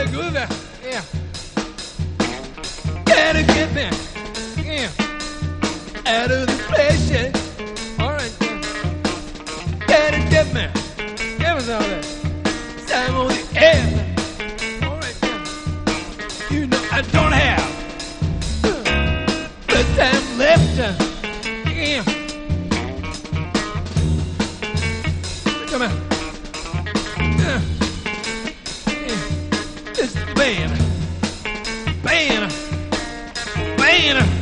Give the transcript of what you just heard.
groovy. Yeah. Gotta get me. Yeah. Out of the place, yeah. All right. Gotta get me. Give us all that. Time on the air. All right. You know I don't have the time left. Yeah. Come on. Just band.